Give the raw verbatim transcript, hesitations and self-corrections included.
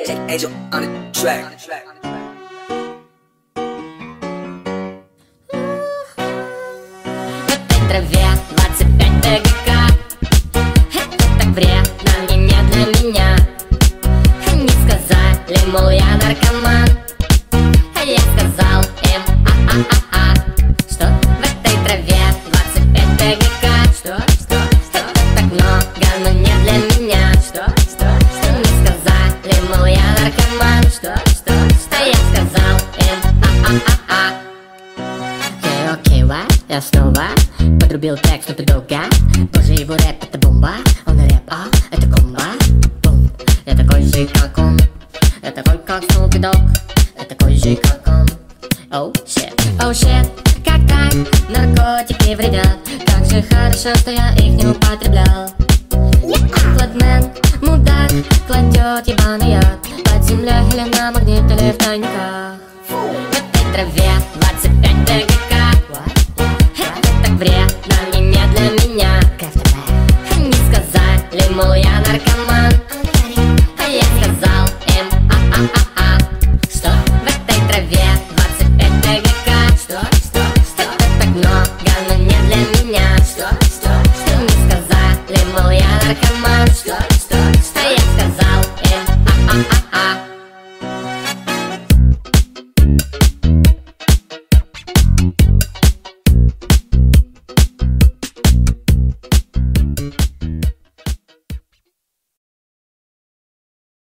Angel on the track. В этой траве двадцать пять ТГК. Это так вредно и не для меня. Они сказали, мол, я наркоман. А я сказал им, а-а-а-а, что в этой траве двадцать пять ТГК. Что, что, что, так много, но не для меня. Что, что, что, они сказали, мол, я наркоман. Что, что, что, я сказал им, а-а-а-а. Окей, окей, я снова подрубил трек Снупи Догга. Боже, его рэп это бомба. Он рэп, а, это комба. Бум, я такой же, как он. Я такой, как Снупи Дог. Я такой же, как он. Оу, щит, оу, щит, как так наркотики вредят. Как же хорошо, что я их не употреблял. Кладмен, мудак, кладет ебаный яд под землей или на магнит или в тайниках. В этой траве